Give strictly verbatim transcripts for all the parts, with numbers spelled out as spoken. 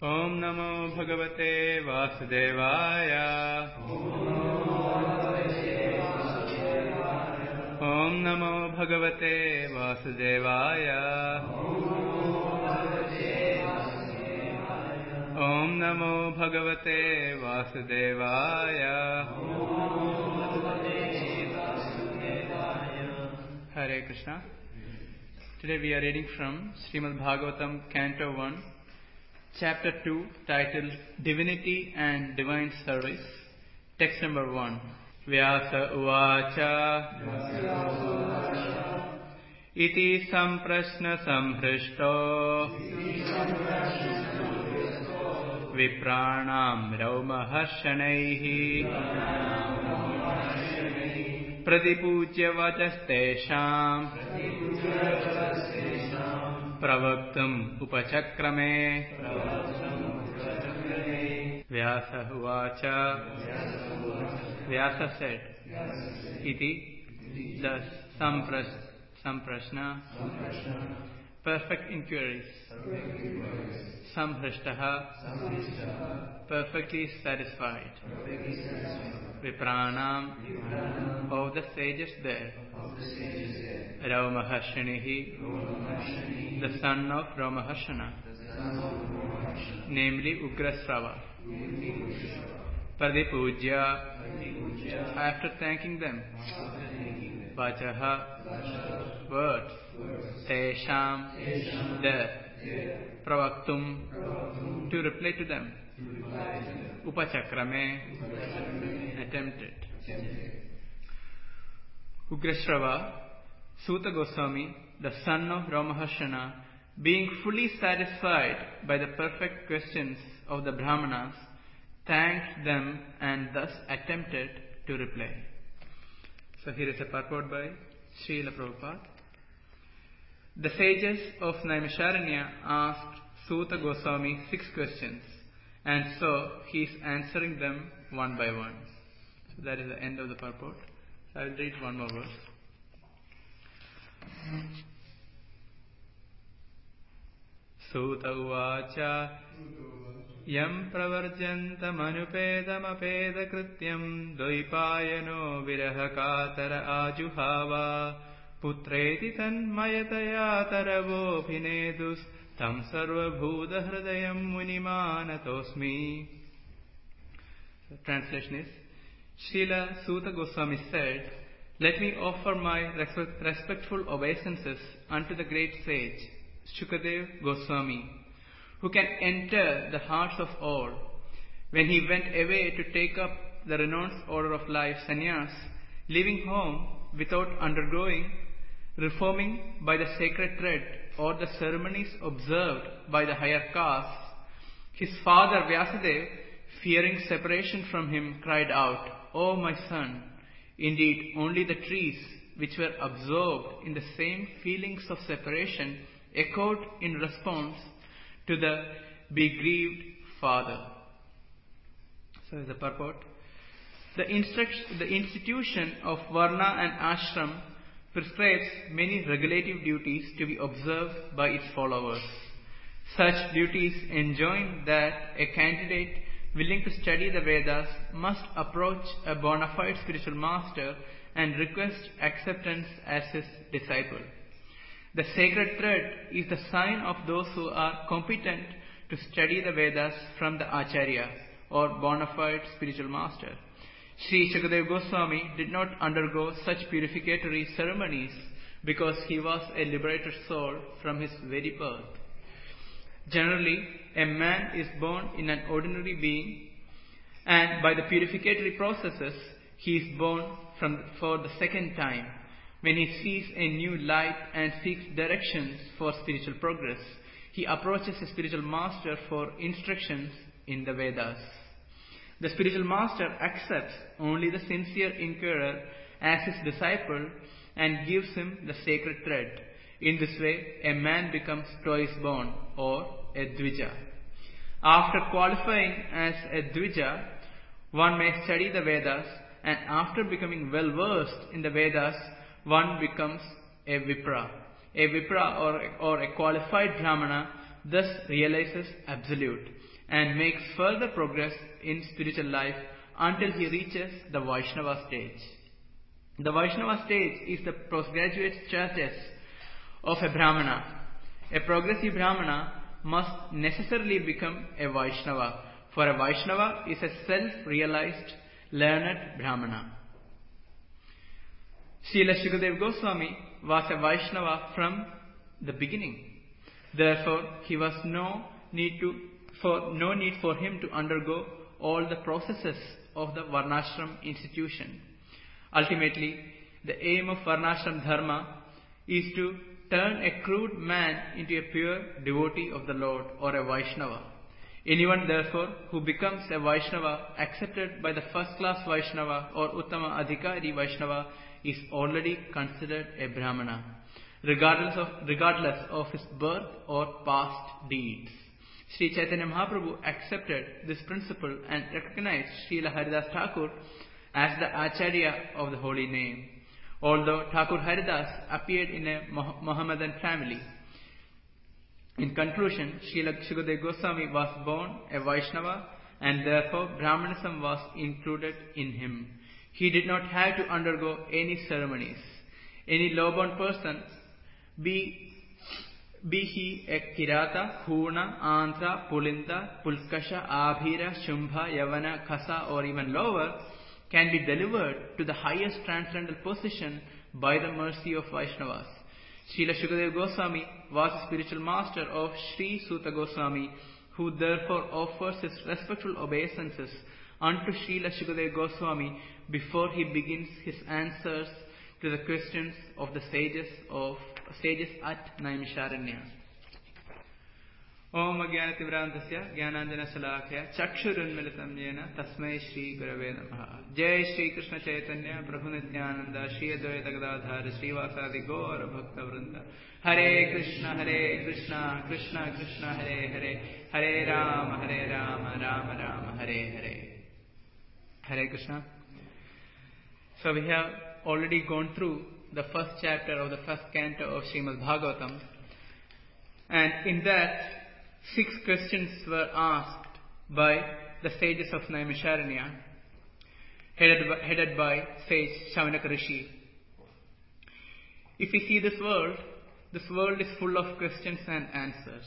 Om Namo Bhagavate Vasudevaya. Om Namo Bhagavate Vasudevaya. Om Namo Bhagavate Vasudevaya. Hare Krishna. Today we are reading from Srimad Bhagavatam, Canto one, Chapter two, titled Divinity and Divine Service. Text number one. Vyasa uvacha iti samprashna samhrishto vipranam raumaharshanaihi pradipujya vachastesham pravaktam upachakrame. Vyasa uvacha. Vyasa said, iti, thus, samprash, samprashna, perfect inquiries, samhrishtaha, perfectly satisfied, vipranam, of the sages there, Raumaharshanihi, the son of Raumaharshana, namely Ugrasrava. Pradipujya, after thanking them, Vachaha, words, Tesham, there, Pravaktum, to reply to them, Upachakrame, attempted. Ugrasrava, Suta Goswami, the son of Raumaharshana, being fully satisfied by the perfect questions of the Brahmanas, thanked them and thus attempted to reply. So here is a purport by Srila Prabhupada. The sages of Naimisharanya asked Suta Goswami six questions, and so he is answering them one by one. So that is the end of the purport. So I will read one more verse. Suta uvacha yam pravarjantamanupedamapeda krityam dvaipayano virahakatara ajuhava putreti tanmayataya taravophinedus tam sarvabhuta hridayam munimanatosmi. The translation is, Srila Suta Goswami said, let me offer my respectful obeisances unto the great sage Shukadev Goswami, who can enter the hearts of all. When he went away to take up the renounced order of life, sannyas, leaving home without undergoing, reforming by the sacred thread or the ceremonies observed by the higher castes, his father Vyasadeva, fearing separation from him, cried out, O my son, indeed only the trees which were absorbed in the same feelings of separation echoed in response to the begrieved father. So is the purport. The, instruct- the institution of Varna and Ashram prescribes many regulative duties to be observed by its followers. Such duties enjoin that a candidate willing to study the Vedas must approach a bona fide spiritual master and request acceptance as his disciple. The sacred thread is the sign of those who are competent to study the Vedas from the Acharya or bona fide spiritual master. Sri Shukadev Goswami did not undergo such purificatory ceremonies because he was a liberated soul from his very birth. Generally, a man is born in an ordinary being, and by the purificatory processes, he is born from, for the second time. When he sees a new light and seeks directions for spiritual progress, he approaches a spiritual master for instructions in the Vedas. The spiritual master accepts only the sincere inquirer as his disciple and gives him the sacred thread. In this way, a man becomes twice born, or a Dvija. After qualifying as a Dvija, one may study the Vedas, and after becoming well versed in the Vedas, one becomes a Vipra. A Vipra or, or a qualified Brahmana thus realizes absolute. and makes further progress in spiritual life until he reaches the Vaishnava stage. The Vaishnava stage is the postgraduate status of a Brahmana. A progressive Brahmana must necessarily become a Vaishnava, for a Vaishnava is a self-realized, learned Brahmana. Srila Shukadeva Goswami was a Vaishnava from the beginning. Therefore, he was no need to, for no need for him to undergo all the processes of the Varnashram institution. Ultimately, the aim of Varnashram Dharma is to turn a crude man into a pure devotee of the Lord, or a Vaishnava. Anyone, therefore, who becomes a Vaishnava accepted by the first-class Vaishnava or Uttama Adhikari Vaishnava is already considered a Brahmana, regardless of, regardless of his birth or past deeds. Sri Chaitanya Mahaprabhu accepted this principle and recognized Srila Haridas Thakur as the Acharya of the holy name, although Thakur Haridas appeared in a Mohammedan family. In conclusion, Srila Shukadeva Goswami was born a Vaishnava, and therefore Brahmanism was included in him. He did not have to undergo any ceremonies. Any low-born person, be, be he a Kirata, Huna, Andhra, Pulinda, Pulkasha, Abhira, Shumbha, Yavana, Kasa, or even lower, can be delivered to the highest transcendental position by the mercy of Vaishnavas. Srila Shukadeva Goswami was a spiritual master of Sri Suta Goswami, who therefore offers his respectful obeisances unto Srila Shukadeva Goswami before he begins his answers to the questions of the sages of sages at Naimisharanya. Om Ajnanativrandasya Jnananjana Salakaya Chakshurunmilitam Yena Tasmai Shri Gurave Namaha. Jai Shri Krishna Chaitanya Prabhu Nityananda Shri Advaita Gadadhara Shri Vasadi Gaura Bhakta Vrinda. Hare Krishna Hare Krishna Krishna Krishna Hare Hare Hare Rama Hare Rama Rama Rama Hare Hare. Hare Krishna. So we have already gone through the first chapter of the first canto of Srimad Bhagavatam, and in that six questions were asked by the sages of Naimisharanya, headed by, headed by sage Shaunaka Rishi. If we see this world, this world is full of questions and answers.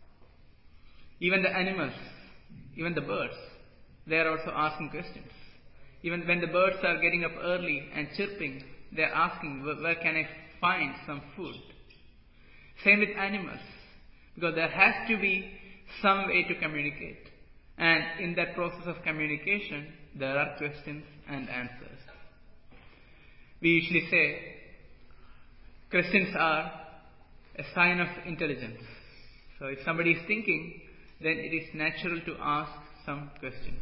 Even the animals, even the birds, they are also asking questions. Even when the birds are getting up early and chirping, they are asking, where can I find some food? Same with animals, because there has to be some way to communicate. And in that process of communication, there are questions and answers. We usually say, questions are a sign of intelligence. So if somebody is thinking, then it is natural to ask some questions.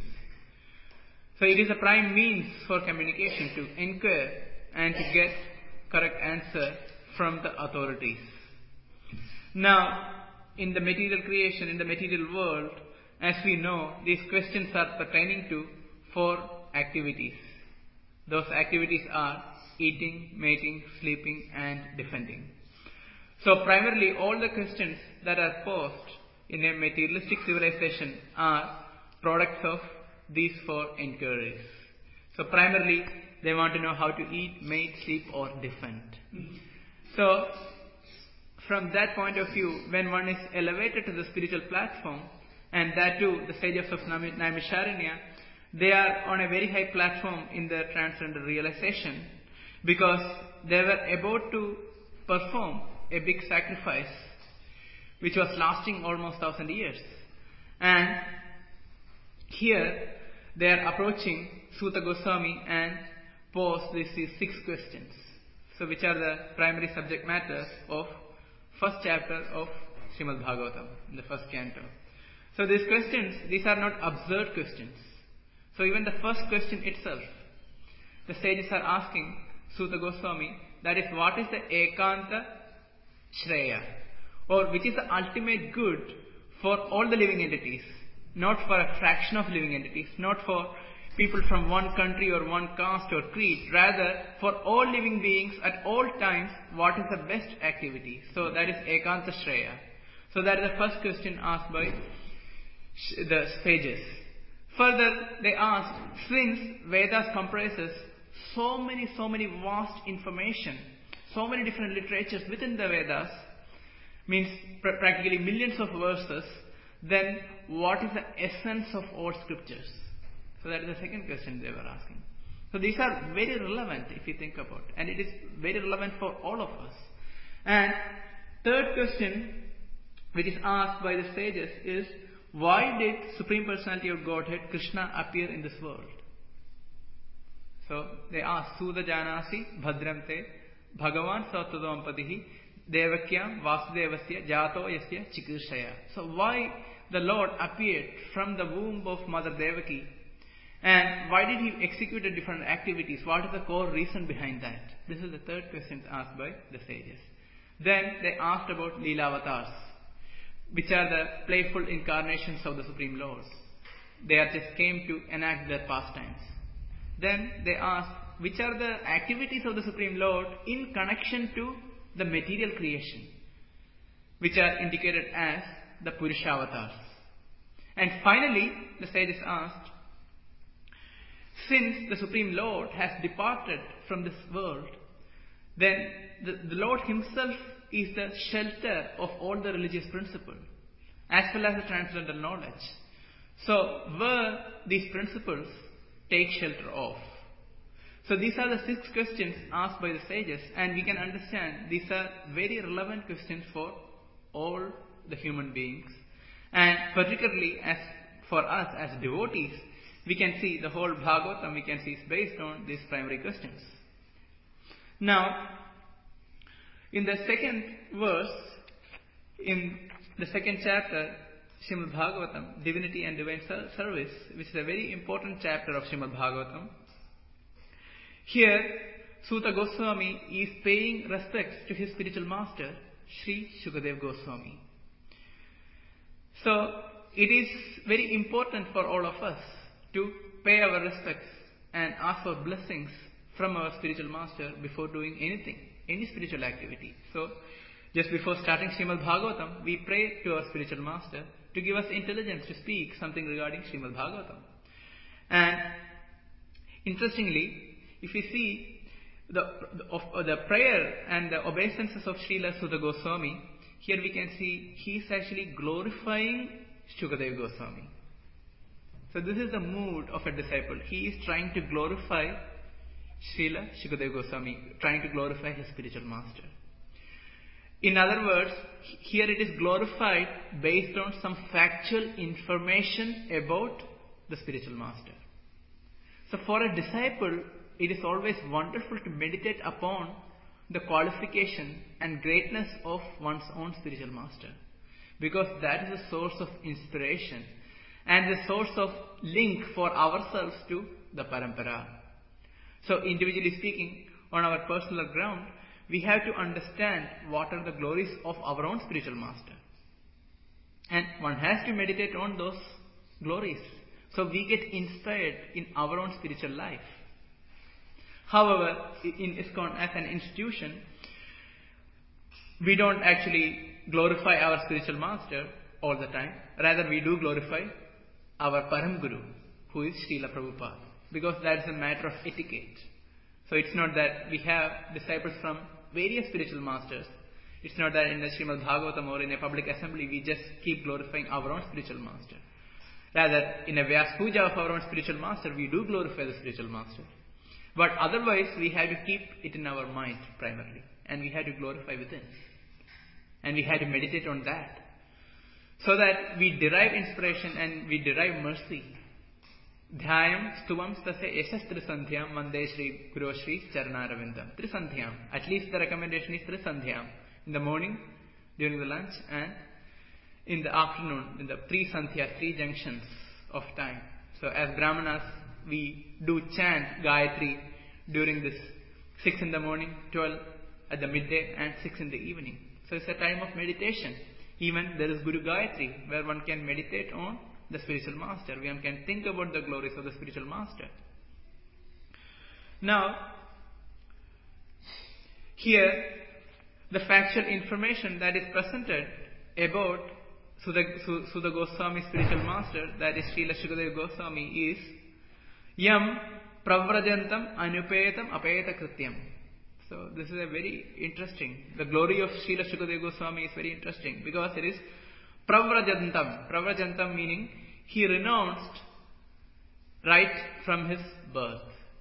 So it is a prime means for communication, to inquire and to get correct answer from the authorities. Now, in the material creation, in the material world, as we know, these questions are pertaining to four activities. Those activities are eating, mating, sleeping, and defending. So primarily all the questions that are posed in a materialistic civilization are products of these four inquiries. So primarily they want to know how to eat, mate, sleep, or defend. So from that point of view, when one is elevated to the spiritual platform, and that too the sages of Naimisharanya, they are on a very high platform in their transcendental realization, because they were about to perform a big sacrifice which was lasting almost thousand years. And here they are approaching Suta Goswami and pose these, these six questions. So which are the primary subject matters of first chapter of Srimad Bhagavatam, in the first canto. So these questions, these are not absurd questions. So even the first question itself, the sages are asking Suta Goswami, that is, what is the Ekanta Shreya, or which is the ultimate good for all the living entities, not for a fraction of living entities, not for people from one country or one caste or creed, rather for all living beings at all times, what is the best activity? So that is Ekanta Shreya. So that is the first question asked by the sages. Further, they asked, since Vedas comprises so many, so many vast information, so many different literatures within the Vedas, means pr- practically millions of verses, then what is the essence of all scriptures? So that is the second question they were asking. So these are very relevant if you think about it, and it is very relevant for all of us. And third question which is asked by the sages is, why did Supreme Personality of Godhead Krishna appear in this world? So they asked, Sudha Janasi Bhadramte Bhagavan Sattvampadihi Devakyam Vasudevasya Jato Yasya Chikirshaya. So why the Lord appeared from the womb of Mother Devaki, and why did he execute different activities? What is the core reason behind that? This is the third question asked by the sages. Then they asked about Leelavatars, which are the playful incarnations of the Supreme Lord. They are just came to enact their pastimes. Then they asked, which are the activities of the Supreme Lord in connection to the material creation, which are indicated as the Purushavatars. And finally, the sages asked, since the Supreme Lord has departed from this world, then the, the Lord himself is the shelter of all the religious principles, as well as the transcendental knowledge. So, where these principles take shelter of? So these are the six questions asked by the sages, and we can understand these are very relevant questions for all the human beings. And particularly as for us as devotees, we can see the whole Bhagavatam, we can see is based on these primary questions. Now, in the second verse, in the second chapter, Srimad Bhagavatam, Divinity and Divine Service, which is a very important chapter of Srimad Bhagavatam, here Suta Goswami is paying respects to his spiritual master, Sri Shukadev Goswami. So, it is very important for all of us to pay our respects and ask for blessings from our spiritual master before doing anything, any spiritual activity. So, just before starting Srimad Bhagavatam, we pray to our spiritual master to give us intelligence to speak something regarding Srimad Bhagavatam. And interestingly, if we see the, the, of, the prayer and the obeisances of Srila Suta Goswami, here we can see he is actually glorifying Shukadev Goswami. So this is the mood of a disciple. He is trying to glorify Srila Shukadev Goswami, trying to glorify his spiritual master. In other words, here it is glorified based on some factual information about the spiritual master. So for a disciple, it is always wonderful to meditate upon the qualification and greatness of one's own spiritual master, because that is a source of inspiration and the source of link for ourselves to the Parampara. So individually speaking, on our personal ground, we have to understand what are the glories of our own spiritual master. And one has to meditate on those glories, so we get inspired in our own spiritual life. However, in ISKCON as an institution, we don't actually glorify our spiritual master all the time. Rather, we do glorify our Param Guru, who is Srila Prabhupada, because that is a matter of etiquette. So it's not that we have disciples from various spiritual masters. It's not that in the Srimad Bhagavatam or in a public assembly we just keep glorifying our own spiritual master. Rather, in a Vyas Puja of our own spiritual master, we do glorify the spiritual master. But otherwise, we have to keep it in our mind primarily. And we have to glorify within. And we have to meditate on that. So that we derive inspiration and we derive mercy. Dhyayam stuvam stasya yashas trisandhyam mande Shri Guru Shri Charanaravindam. Trisandhyam. At least the recommendation is trisandhyam. In the morning, during the lunch, and in the afternoon, in the three sandhyas, three junctions of time. So as Brahmanas, we do chant Gayatri during this six in the morning, twelve at the midday, and six in the evening. So it's a time of meditation. Even there is Guru Gayatri, where one can meditate on the spiritual master. One can think about the glories of the spiritual master. Now, here, the factual information that is presented about Sudha, Sudha Goswami, spiritual master, that is Srila Shukadeva Goswami, is Yam Pravrajantam Anupetam Apeta Krityam. So this is a very interesting. The glory of Srila Shukadeva Goswami is very interesting because it is Pravrajantam. Pravrajantam meaning he renounced right from his birth.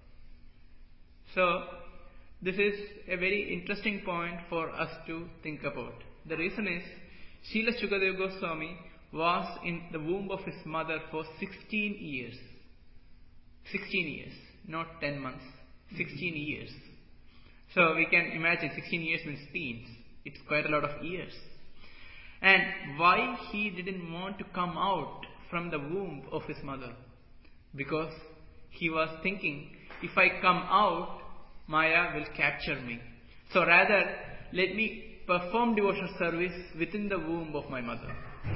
So this is a very interesting point for us to think about. The reason is Srila Shukadeva Goswami was in the womb of his mother for sixteen years. sixteen years, not ten months, sixteen years. So we can imagine sixteen years means teens. It's quite a lot of years. And why he didn't want to come out from the womb of his mother? Because he was thinking, if I come out, Maya will capture me. So rather, let me perform devotional service within the womb of my mother.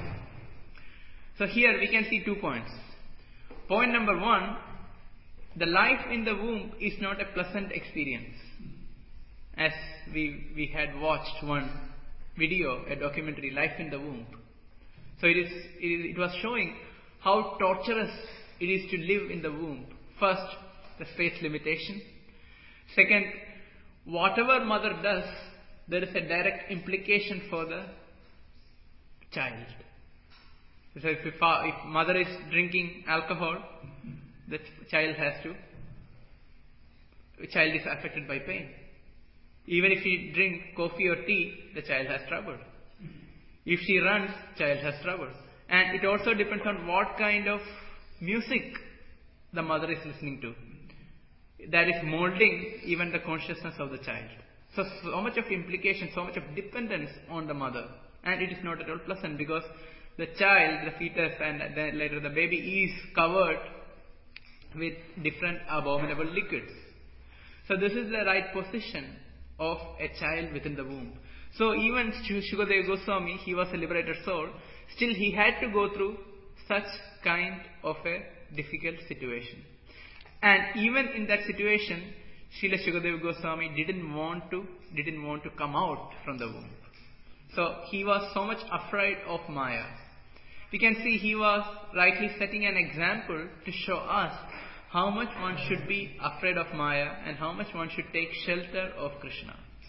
So here we can see two points. Point number one, the life in the womb is not a pleasant experience. As we, we had watched one video, a documentary, Life in the Womb. So it is, it is, it was showing how torturous it is to live in the womb. First, the space limitation. Second, whatever mother does, there is a direct implication for the child. So if, if, if mother is drinking alcohol, the child has to, the child is affected by pain. Even if he drink coffee or tea, the child has trouble. If she runs, child has trouble. And it also depends on what kind of music the mother is listening to. That is molding even the consciousness of the child. So, so much of implication, so much of dependence on the mother. And it is not at all pleasant because the child, the fetus and then later the baby is covered with different abominable liquids. So this is the right position of a child within the womb. So even Shukadeva Goswami, he was a liberated soul, still he had to go through such kind of a difficult situation. And even in that situation, Srila Shukadeva Goswami didn't want to, didn't want to come out from the womb. So he was so much afraid of Maya. We can see he was rightly setting an example to show us how much one should be afraid of Maya and how much one should take shelter of Krishna.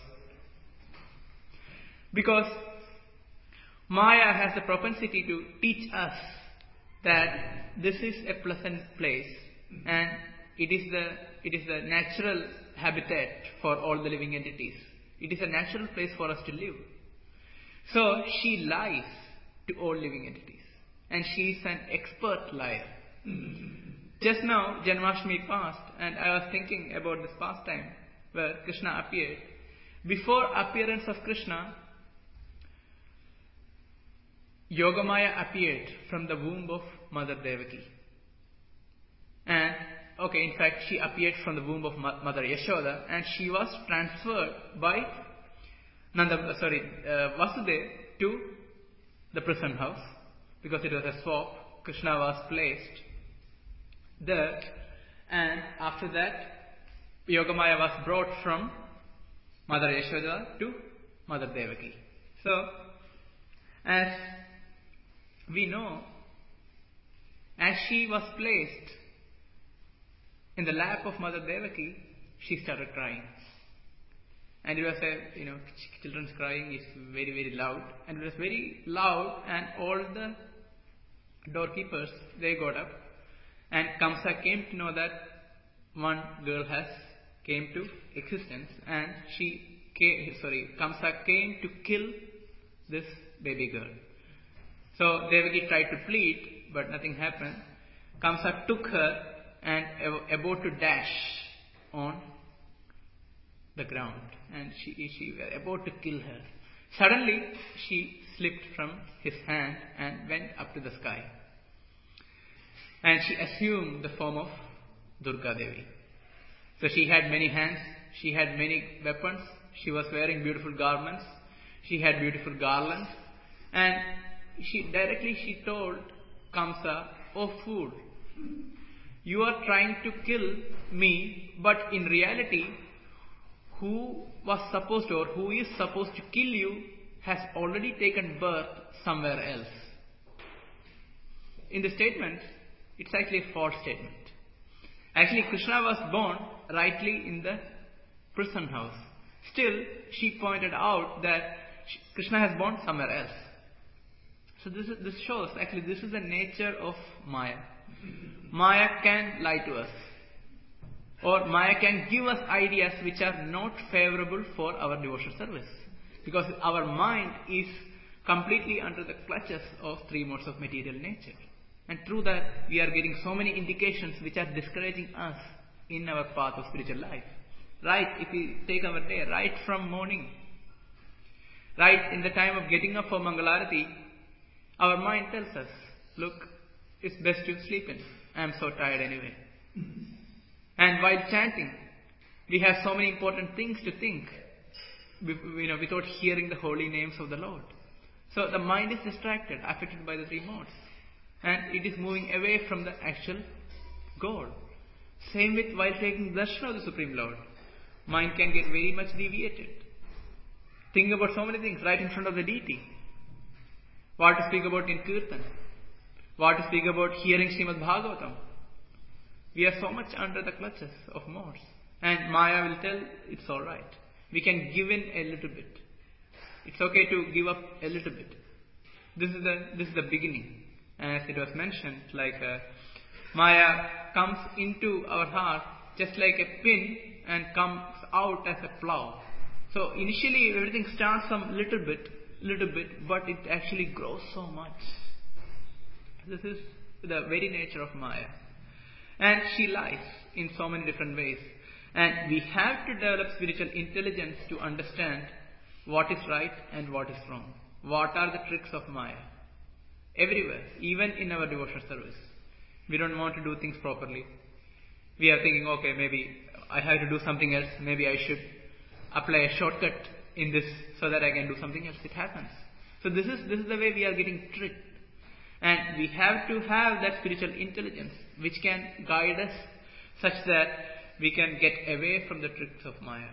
Because Maya has the propensity to teach us that this is a pleasant place and it is the it is the natural habitat for all the living entities. It is a natural place for us to live. So she lies to all living entities. And she is an expert liar. Just now, Janmashtami passed, and I was thinking about this pastime where Krishna appeared. Before appearance of Krishna, Yogamaya appeared from the womb of Mother Devaki. And, okay, in fact, she appeared from the womb of Mother Yashoda, and she was transferred by Nanda, sorry, uh, Vasudeva to the prison house, because it was a swap. Krishna was placed there, and after that, Yogamaya was brought from Mother Yashoda to Mother Devaki. So, as we know, as she was placed in the lap of Mother Devaki, she started crying. And it was a, you know, children's crying is very, very loud. And it was very loud, and all the doorkeepers, they got up. And Kamsa came to know that one girl has came to existence, and she came, sorry, Kamsa came to kill this baby girl. So Devaki tried to plead, but nothing happened. Kamsa took her and about to dash on the ground, and she she was about to kill her. Suddenly, she slipped from his hand and went up to the sky. And she assumed the form of Durga Devi. So she had many hands, she had many weapons, she was wearing beautiful garments, she had beautiful garlands, and she directly she told Kamsa, "Oh fool, you are trying to kill me, but in reality, who was supposed to or who is supposed to kill you has already taken birth somewhere else. in the statement, it's actually a false statement. Actually, Krishna was born rightly in the prison house. Still, she pointed out that Krishna has born somewhere else. So this is, this shows, actually, this is the nature of Maya. Maya can lie to us. Or Maya can give us ideas which are not favorable for our devotional service. Because our mind is completely under the clutches of three modes of material nature. And through that, we are getting so many indications which are discouraging us in our path of spiritual life. Right, if we take our day, right from morning, right in the time of getting up for Mangalarati, our mind tells us, look, it's best to sleep in. I am so tired anyway. And while chanting, we have so many important things to think, you know, without hearing the holy names of the Lord. So the mind is distracted, affected by the three modes. And it is moving away from the actual goal. Same with while taking darshan of the Supreme Lord. Mind can get very much deviated. Think about so many things right in front of the deity. What to speak about in Kirtan. What to speak about hearing Srimad Bhagavatam. We are so much under the clutches of modes. And Maya will tell it's alright. We can give in a little bit. It's okay to give up a little bit. This is the, this is the beginning. As it was mentioned, like uh, Maya comes into our heart just like a pin and comes out as a plow. So initially everything starts from little bit, little bit, but it actually grows so much. This is the very nature of Maya. And she lies in so many different ways. And we have to develop spiritual intelligence to understand what is right and what is wrong. What are the tricks of Maya? Everywhere, even in our devotional service. We don't want to do things properly. We are thinking, okay, maybe I have to do something else. Maybe I should apply a shortcut in this so that I can do something else. It happens. So this is this is the way we are getting tricked. And we have to have that spiritual intelligence which can guide us such that we can get away from the tricks of Maya.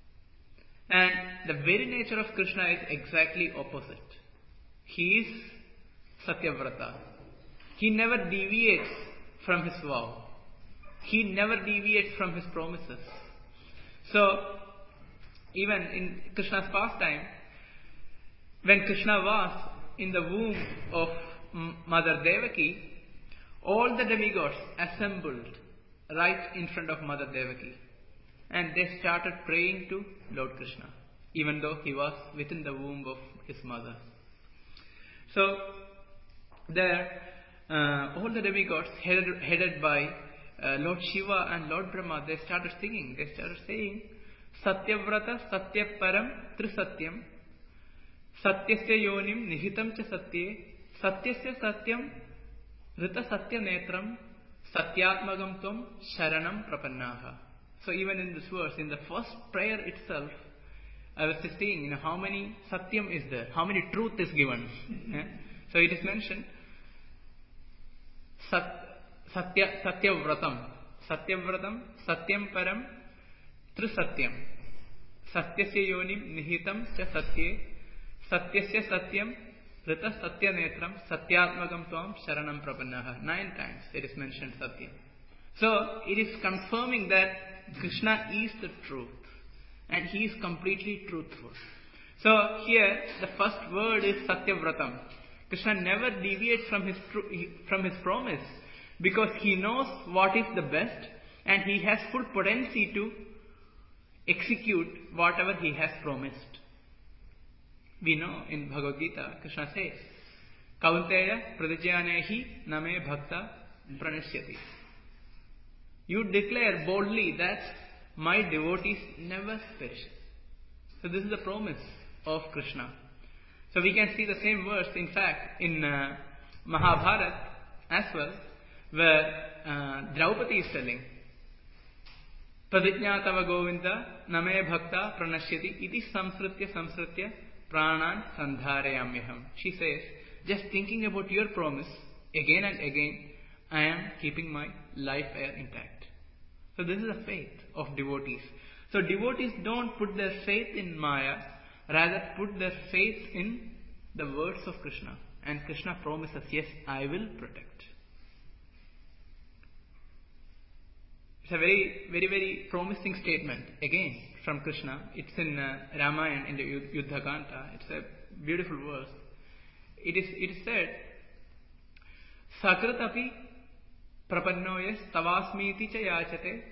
And the very nature of Krishna is exactly opposite. He is Satyavrata. He never deviates from his vow. He never deviates from his promises. So, even in Krishna's pastime, when Krishna was in the womb of Mother Devaki, all the demigods assembled right in front of Mother Devaki. And they started praying to Lord Krishna, even though he was within the womb of his mother. So, there, uh, all the demigods headed, headed by uh, Lord Shiva and Lord Brahma, they started singing. They started saying, Satyavrata Satyaparam Trisatyam Satyasya Yonim Nihitam Cha Satye Satyasya Satyam Rita Satya Netram Satyatmagam Tvam Sharanam Prapannaha. So even in this verse, in the first prayer itself, I was just saying, you know, how many Satyam is there? How many truth is given? Yeah? So it is mentioned, Sat, Satya, Satyavratam, Satyavratam, Satyam Param, Trisatyam, Satyasya Yonim Nihitam Cha Satye, Satyasya Satyam, Rita Satya Netram, Satyatmagam Tvam Sharanam Prapannaha. Nine times it is mentioned Satyam. So it is confirming that Krishna is the truth and he is completely truthful. So here the first word is Satyavratam. Krishna never deviates from his from his promise because he knows what is the best and he has full potency to execute whatever he has promised. We know in Bhagavad Gita, Krishna says, Kaunteya pradijyanehi name bhakta pranashyati. You declare boldly that my devotees never perish. So this is the promise of Krishna. So we can see the same verse, in fact, in uh, Mahabharata as well, where uh, Draupadi is telling, Pradijñā tava Govinda name bhakta pranashyati iti samsritya samsritya pranan sandharayamyaham. She says, just thinking about your promise again and again, I am keeping my life air intact. So this is the faith of devotees. So devotees don't put their faith in Maya, rather put their faith in the words of Krishna. And Krishna promises, yes, I will protect. It's a very, very, very promising statement, again, from Krishna. It's in uh, Ramayana, in the Yuddha Kanta. It's a beautiful verse. It is, it is said, Sakrit api prapannoyas tavasmiti cha yachate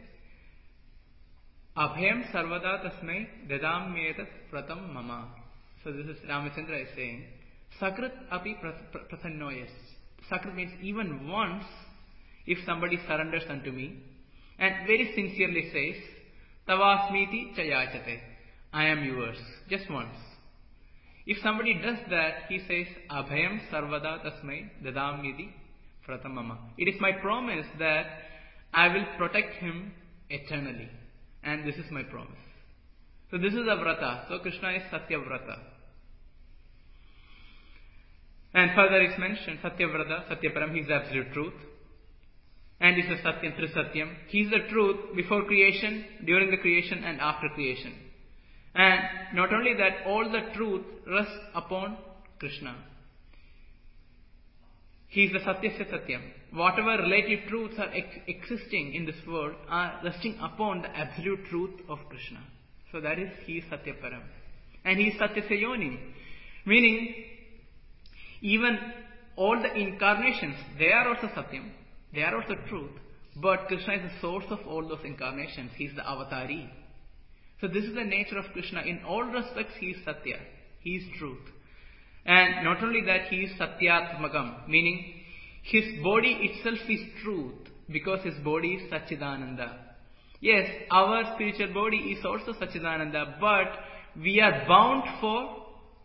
abhyam sarvada tasmai dadamyetat pratam mama. So this is Ramachandra is saying, Sakrit api prapannoyas. Sakrit means even once, if somebody surrenders unto me, and very sincerely says, Tavasmiti chayachate, I am yours, just once. If somebody does that, he says, Abhayam sarvada tasmai dadamyati pratamama. It is my promise that I will protect him eternally. And this is my promise. So this is a vrata. So Krishna is Satyavrata. And further is mentioned, Satyavrata, Satyaparam, he is absolute truth. And is a Satyam, Trisatyam. He is the truth before creation, during the creation, and after creation. And not only that, all the truth rests upon Krishna. He is the Satyasya Satyam. Whatever relative truths are ex- existing in this world are resting upon the absolute truth of Krishna. So that is, he is Satyaparam. And he is Satyasya Yonim. Meaning, even all the incarnations, they are also Satyam. They are also truth, but Krishna is the source of all those incarnations. He is the avatari. So this is the nature of Krishna. In all respects, he is Satya. He is truth. And not only that, he is Satyatmakam, meaning his body itself is truth, because his body is Satchidananda. Yes, our spiritual body is also Satchidananda, but we are bound for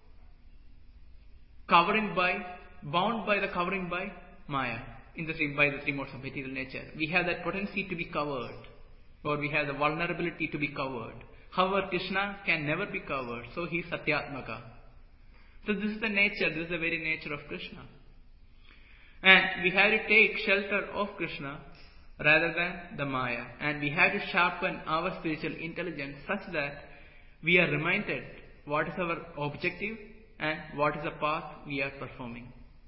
covering by, bound by the covering by Maya. In the three, by the three modes of material nature. We have that potency to be covered, or we have the vulnerability to be covered. However, Krishna can never be covered, so he is Satyatmaka. So this is the nature, this is the very nature of Krishna. And we have to take shelter of Krishna rather than the Maya. And we have to sharpen our spiritual intelligence such that we are reminded what is our objective and what is the path we are performing.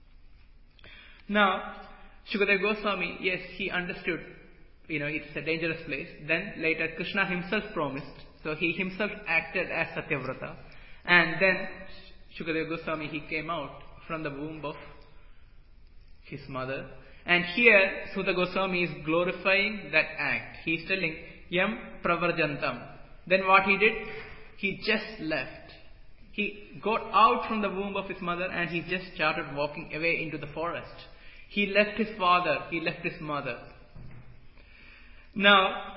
Now, Shukadeva Goswami, yes, he understood, you know, it's a dangerous place. Then later Krishna himself promised. So he himself acted as Satyavrata. And then Shukadeva Goswami, he came out from the womb of his mother. And here Sutta Goswami is glorifying that act. He is telling, Yam Pravarjantam. Then what he did? He just left. He got out from the womb of his mother and he just started walking away into the forest. He left his father, he left his mother. Now,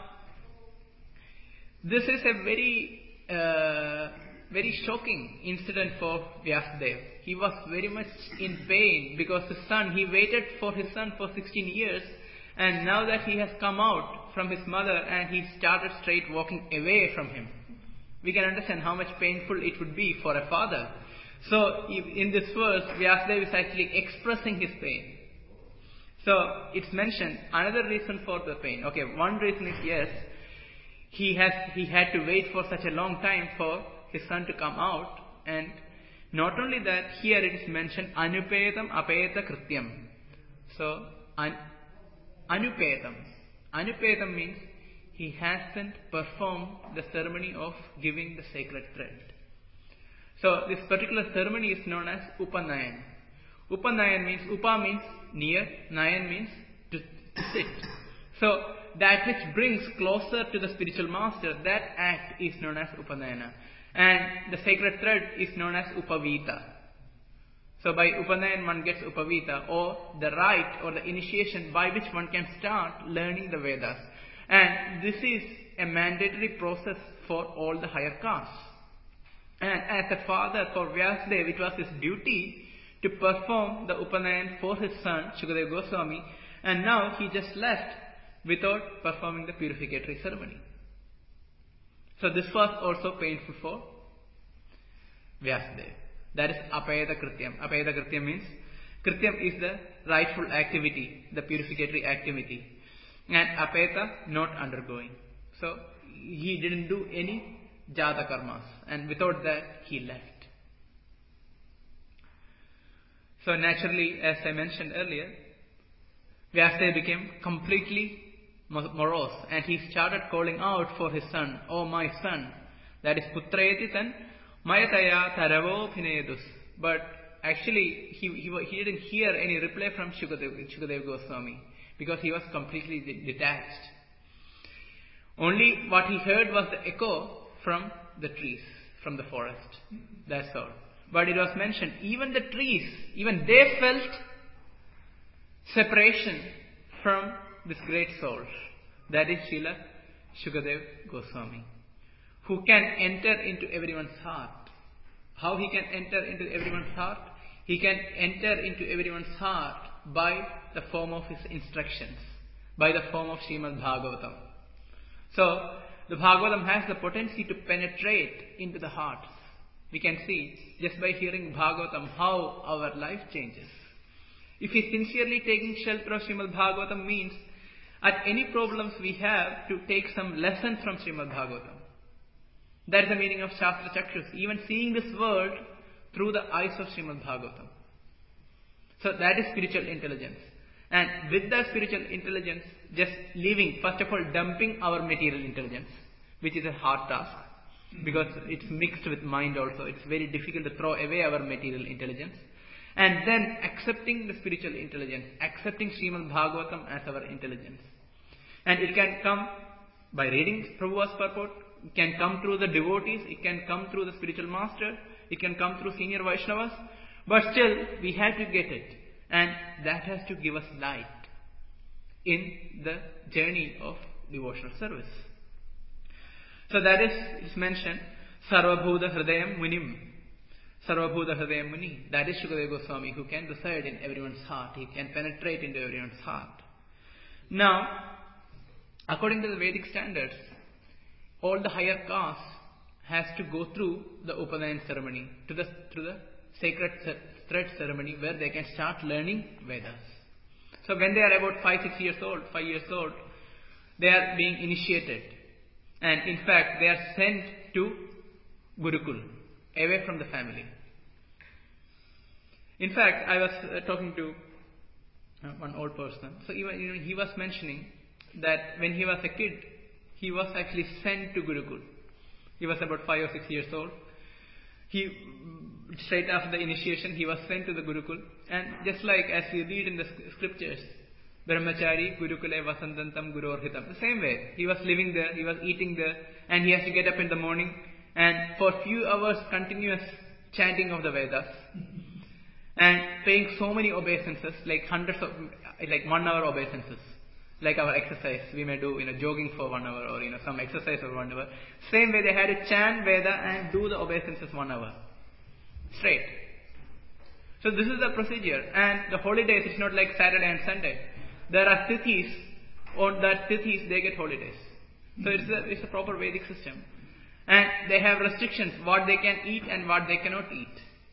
this is a very, uh, very shocking incident for Vyasadeva. He was very much in pain because his son, he waited for his son for sixteen years, and now that he has come out from his mother and he started straight walking away from him, we can understand how much painful it would be for a father. So, in this verse, Vyasadeva is actually expressing his pain. So, it's mentioned another reason for the pain. Okay, one reason is, yes, he has he had to wait for such a long time for his son to come out. And not only that, here it is mentioned, Anupetam apeta krityam. So, an, Anupetam. Anupetam means he hasn't performed the ceremony of giving the sacred thread. So, this particular ceremony is known as Upanayan. Upanayan means, Upa means near, Nayan means to, to sit. So, that which brings closer to the spiritual master, that act is known as Upanayana. And the sacred thread is known as Upavita. So, by Upanayan one gets Upavita, or the rite or the initiation by which one can start learning the Vedas. And this is a mandatory process for all the higher castes. And as a father for Vyasadeva, it was his duty to perform the Upanayan for his son, Shukadeva Goswami, and now he just left without performing the purificatory ceremony. So this was also painful for Vyasadeva. That is Apayata Krityam. Apayata Krityam means, Krityam is the rightful activity, the purificatory activity. And Apayata, not undergoing. So he didn't do any Jata Karmas. And without that, he left. So naturally, as I mentioned earlier, Vyasadeva became completely morose, and he started calling out for his son, "Oh my son," that is Putreti tan mayataya taravo pinedus. But actually, he, he he didn't hear any reply from Shukadeva, Shukadeva Goswami, because he was completely de- detached. Only what he heard was the echo from the trees, from the forest. That's all. But it was mentioned, even the trees, even they felt separation from this great soul. That is Srila Shukadeva Goswami, who can enter into everyone's heart. How he can enter into everyone's heart? He can enter into everyone's heart by the form of his instructions, by the form of Srimad Bhagavatam. So, the Bhagavatam has the potency to penetrate into the hearts. We can see, just by hearing Bhagavatam, how our life changes. If we sincerely taking shelter of Srimad Bhagavatam means, at any problems we have, to take some lesson from Srimad Bhagavatam. That is the meaning of Shastra Chakshus, even seeing this world through the eyes of Srimad Bhagavatam. So that is spiritual intelligence. And with that spiritual intelligence, just leaving, first of all, dumping our material intelligence, which is a hard task, because it's mixed with mind also. It's very difficult to throw away our material intelligence. And then accepting the spiritual intelligence, accepting Srimad Bhagavatam as our intelligence. And it can come by reading Prabhupada's purport, it can come through the devotees, it can come through the spiritual master, it can come through senior Vaishnavas, but still we have to get it. And that has to give us light in the journey of devotional service. So that is, it's mentioned, Sarvabhuta Hridayam Munim. Sarvabhuta Hridayam Muni. That is Shukadeva Goswami, who can reside in everyone's heart. He can penetrate into everyone's heart. Now, according to the Vedic standards, all the higher castes has to go through the Upanayan ceremony, to the, through the sacred thread ceremony, where they can start learning Vedas. So when they are about five, six years old, five years old, they are being initiated. And in fact, they are sent to Gurukul, away from the family. In fact, I was uh, talking to uh, one old person. So even, you know, he was mentioning that when he was a kid, he was actually sent to Gurukul. He was about five or six years old. He, straight after the initiation, he was sent to the Gurukul. And just like as we read in the scriptures, Brahmachari, Gurukule, Vasantantam, Gurorhitam. The same way. He was living there, he was eating there, and he has to get up in the morning, and for a few hours continuous chanting of the Vedas, and paying so many obeisances, like hundreds of, like one hour obeisances. Like our exercise, we may do, you know, jogging for one hour, or, you know, some exercise for one hour. Same way they had to chant Veda and do the obeisances one hour. Straight. So this is the procedure. And the holidays, it's not like Saturday and Sunday. There are tithis, on that tithis they get holidays. So it's a, it's a proper Vedic system. And they have restrictions, what they can eat and what they cannot eat.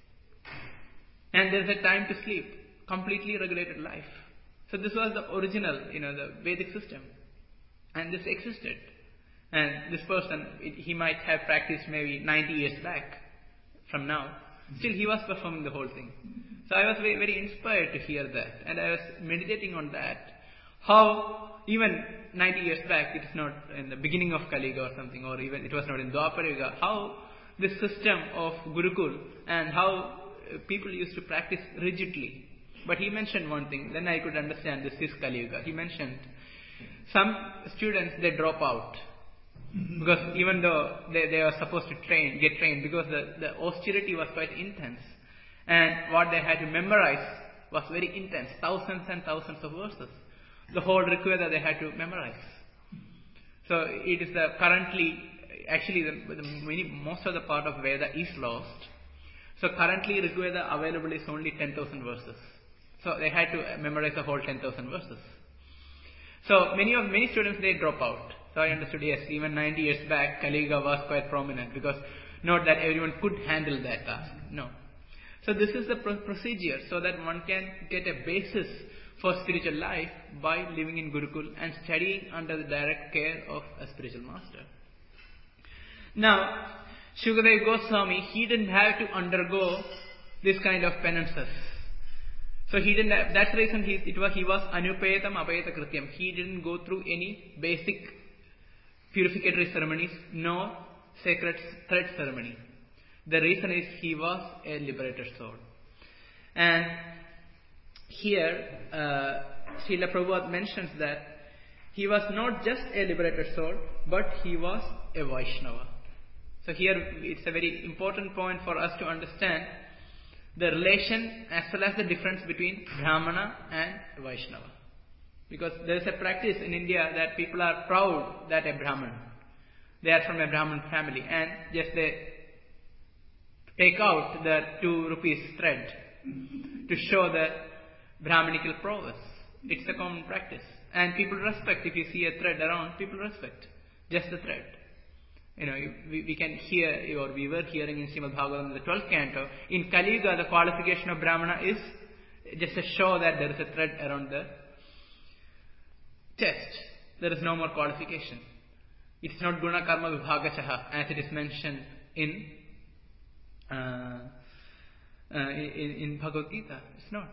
And there's a time to sleep. Completely regulated life. So this was the original, you know, the Vedic system. And this existed. And this person, it, he might have practiced maybe ninety years back from now. Still he was performing the whole thing. So I was very, very inspired to hear that. And I was meditating on that. How even ninety years back, it is not in the beginning of Kali Yuga or something, or even it was not in Dwapara Yuga, how this system of Gurukul and how people used to practice rigidly. But he mentioned one thing, then I could understand this is Kali Yuga. He mentioned some students, they drop out. Because even though they, they are supposed to train, get trained, because the, the austerity was quite intense. And what they had to memorize was very intense. Thousands and thousands of verses. The whole Rigveda they had to memorize. So it is the currently, actually the, the many, most of the part of Veda is lost. So currently Rigveda available is only ten thousand verses. So they had to memorize the whole ten thousand verses. So many of many students, they drop out. So I understood, yes, even ninety years back, Kali Yuga was quite prominent, because not that everyone could handle that task. No. So this is the pro- procedure, so that one can get a basis for spiritual life by living in Gurukul and studying under the direct care of a spiritual master. Now, Shukadeva Goswami, he didn't have to undergo this kind of penances. So he didn't have, that's the reason he, it was, he was anupetam apayata krityam. He didn't go through any basic purificatory ceremonies, nor sacred thread ceremony. The reason is he was a liberated soul. And here, uh, Srila Prabhupada mentions that he was not just a liberated soul, but he was a Vaishnava. So here it's a very important point for us to understand the relation as well as the difference between Brahmana and Vaishnava. Because there is a practice in India that people are proud that a Brahman, they are from a Brahman family, and just they take out the two rupees thread to show the Brahmanical prowess. It's a common practice. And people respect. If you see a thread around, people respect. Just the thread. You know, we, we can hear, or we were hearing in Srimad Bhagavatam, the twelfth canto, in Kali Yuga, the qualification of Brahmana is just to show that there is a thread around the chest. There is no more qualification. It is not Guna Karma Vibhagachaha, as it is mentioned in, uh, uh, in, in Bhagavad Gita. It's not.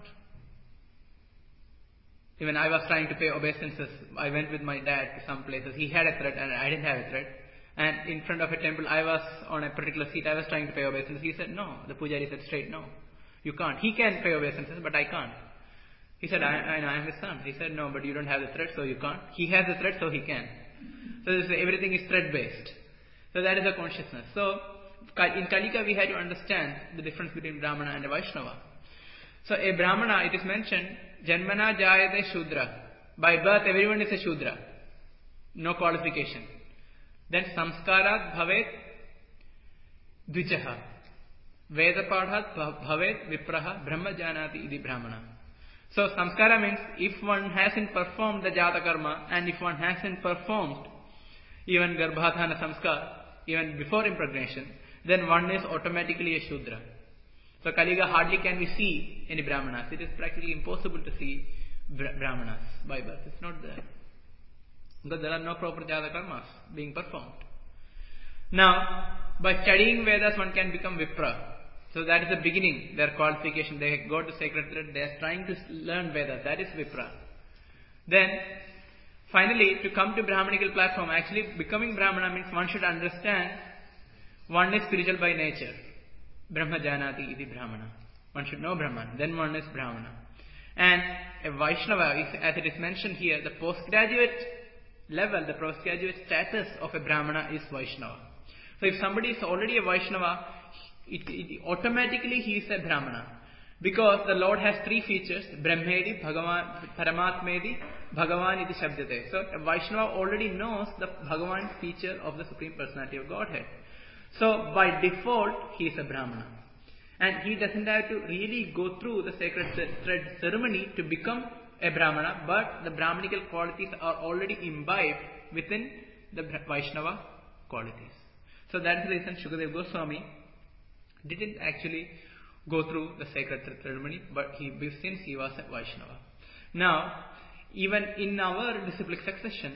Even I was trying to pay obeisances. I went with my dad to some places. He had a thread and I didn't have a thread. And in front of a temple, I was on a particular seat. I was trying to pay obeisances. He said, no. The pujari said straight, no. You can't. He can pay obeisances, but I can't. He said, I, I, I am his son. He said, no, but you don't have the thread, so you can't. He has the thread, so he can. So this is, everything is thread-based. So that is the consciousness. So in Kalika, we had to understand the difference between Brahmana and a Vaishnava. So a Brahmana, it is mentioned, Janmana Jayate Shudra. By birth, everyone is a Shudra. No qualification. Then Samskarat Bhavet Dvijaha. Vedapadhat Bhavet Vipraha Brahma Janati Idi Brahmana. So Samskara means if one hasn't performed the Jata Karma and if one hasn't performed even Garbhadhana Samskar, even before impregnation, then one is automatically a Shudra. So Kaliga hardly can we see any Brahmanas. It is practically impossible to see Brahmanas by birth. It's not there. Because there are no proper Jata Karmas being performed. Now, by studying Vedas, one can become Vipra. So that is the beginning, their qualification. They go to sacred thread, they are trying to learn Vedas. That is Vipra. Then, finally, to come to Brahmanical platform, actually becoming Brahmana means one should understand one is spiritual by nature. Brahma Janati Iti Brahmana. One should know Brahman, then one is Brahmana. And a Vaishnava, as it is mentioned here, the postgraduate level, the postgraduate status of a Brahmana is Vaishnava. So if somebody is already a Vaishnava, it, it, automatically he is a Brahmana. Because the Lord has three features, Brahmedi, Bhagavan, Paramatmedi, Bhagavan iti Shabdate. So a Vaishnava already knows the Bhagavan feature of the Supreme Personality of Godhead. So by default, he is a Brahmana. And he doesn't have to really go through the sacred thread ceremony to become a Brahmana, but the Brahmanical qualities are already imbibed within the Vaishnava qualities. So that is the reason Shukadeva Goswami didn't actually go through the sacred thread ceremony, but he, since he was a Vaishnava. Now, even in our disciplic succession,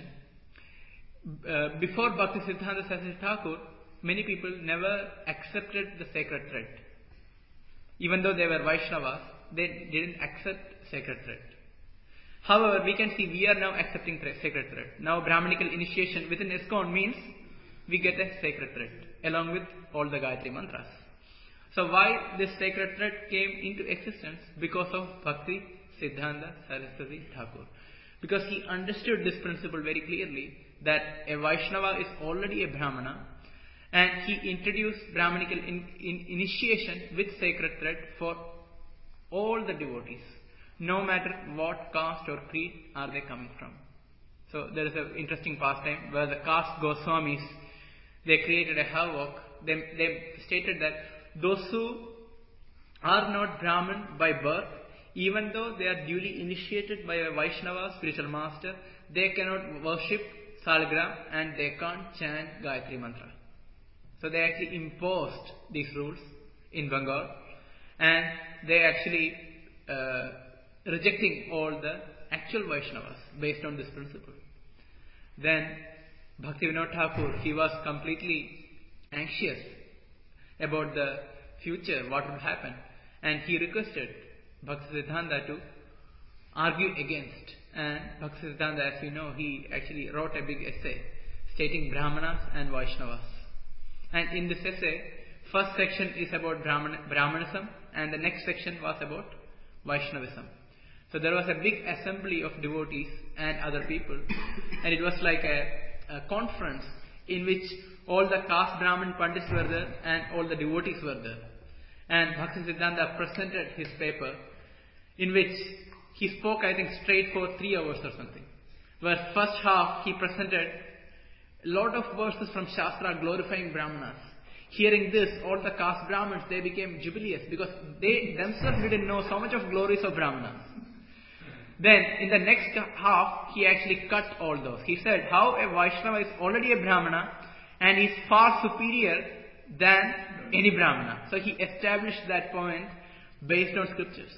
uh, before Bhakti Siddhanta Saraswati Thakur, many people never accepted the sacred thread. Even though they were Vaishnavas, they didn't accept sacred thread. However, we can see we are now accepting thread, sacred thread. Now Brahmanical initiation within ISKCON means we get a sacred thread along with all the Gayatri mantras. So why this sacred thread came into existence? Because of Bhakti Siddhanta Saraswati Thakur. Because he understood this principle very clearly, that a Vaishnava is already a Brahmana, and he introduced Brahmanical in, in initiation with sacred thread for all the devotees, no matter what caste or creed are they coming from. So there is an interesting pastime where the caste Goswamis, they created a havoc. They, they stated that those who are not Brahmin by birth, even though they are duly initiated by a Vaishnava spiritual master, they cannot worship Salagram and they can't chant Gayatri Mantra. So they actually imposed these rules in Bengal, and they actually uh, rejecting all the actual Vaishnavas based on this principle. Then Bhaktivinoda Thakur, he was completely anxious about the future, what would happen, and he requested Bhaktisiddhanta to argue against. And Bhaktisiddhanta, as you know, he actually wrote a big essay stating Brahmanas and Vaishnavas. And in this essay, first section is about Brahman, Brahmanism, and the next section was about Vaishnavism. So there was a big assembly of devotees and other people, and it was like a, a conference in which all the caste Brahmin Pandits were there and all the devotees were there. And Bhaktisiddhanta presented his paper, in which he spoke, I think, straight for three hours or something. Where first half he presented a lot of verses from Shastra glorifying Brahmanas. Hearing this, all the caste Brahmins, they became jubilous because they themselves didn't know so much of glories of Brahmanas. Then, in the next half, he actually cut all those. He said how a Vaishnava is already a Brahmana and is far superior than any Brahmana. So he established that point based on scriptures.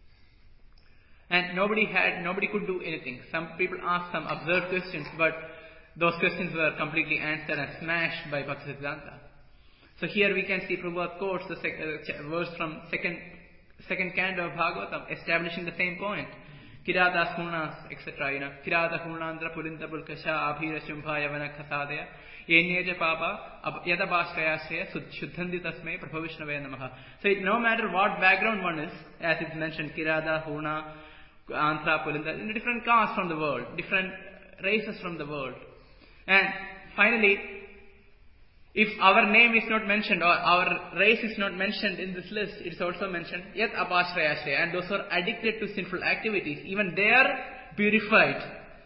And nobody had, nobody could do anything. Some people asked some absurd questions, but those questions were completely answered and smashed by Bhaktisiddhanta. So here we can see Prabhupada quotes the sec- uh, verse from second second canto of Bhagavatam, establishing the same point. Kirata Hunas, et cetera. You know, Kirata Hunandra Pulinta Pulkasha Abhira Shumbhaya Vanakhasadaya Yenyeja Papa Yadabhashrayashraya Shuddhandi Tasme Prabhavishnavaya Namaha. So it, no matter what background one is, as it's mentioned, Kirata, Huna, Andhra, Pulinta, in different castes from the world, different races from the world. And finally, if our name is not mentioned or our race is not mentioned in this list, it is also mentioned Yat Apashrayashraya, and those who are addicted to sinful activities, even they are purified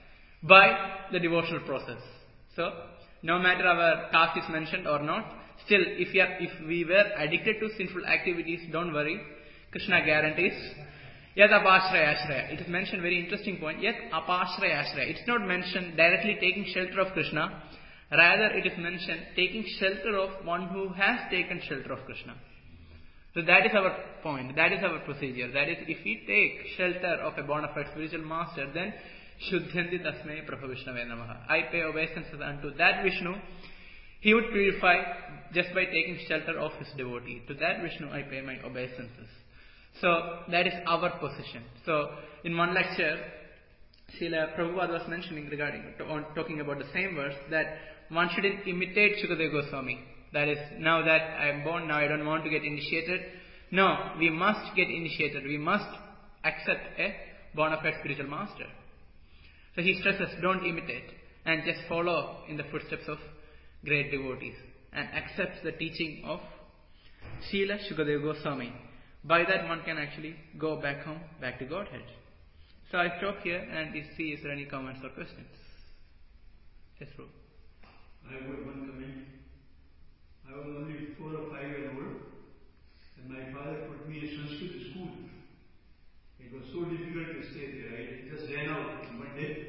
by the devotional process. So, no matter our caste is mentioned or not, still if we, are, if we were addicted to sinful activities, don't worry, Krishna guarantees Yat Apashrayashraya. It is mentioned, very interesting point, Yat Apashrayashraya. It's not mentioned directly taking shelter of Krishna. Rather, it is mentioned taking shelter of one who has taken shelter of Krishna. So that is our point. That is our procedure. That is, if we take shelter of a bona fide spiritual master, then Shuddhanti Tasmai Prabhavishnave Namaha. I pay obeisances unto that Vishnu. He would purify just by taking shelter of his devotee. To that Vishnu I pay my obeisances. So that is our position. So in one lecture, Srila Prabhupada was mentioning regarding, on talking about the same verse, that one shouldn't imitate Shukadeva Goswami. That is, now that I am born, now I don't want to get initiated. No, we must get initiated. We must accept a bona fide spiritual master. So he stresses, don't imitate and just follow in the footsteps of great devotees and accept the teaching of Srila Shukadeva Goswami. By that one can actually go back home, back to Godhead. So I stop here and see if there are any comments or questions. Yes, bro. I have got one comment. I was only four or five years old, and my father put me in Sanskrit school. It was so difficult to stay there. I just ran out one day.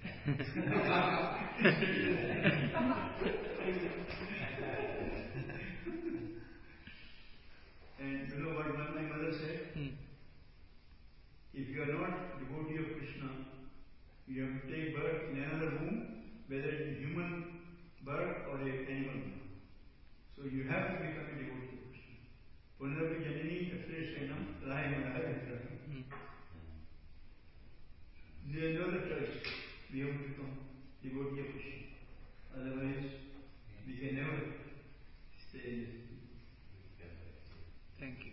And you know what my mother said? Hmm. If you are not devotee of Krishna, you have to take birth in another womb, whether it is human birth or an animal birth. So you have to become a devotee of Krishna. Punarapi janini afreshanam rayamanahaya. There is no other choice. We have to become devotee of Krishna. Otherwise, we can never stay in this. Thank you.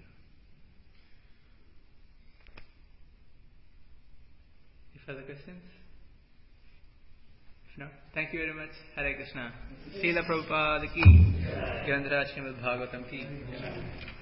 Any further questions? If not, thank you very much. Hare Krishna. Srila Prabhupada ki, Grantaraj Srimad Bhagavatam ki.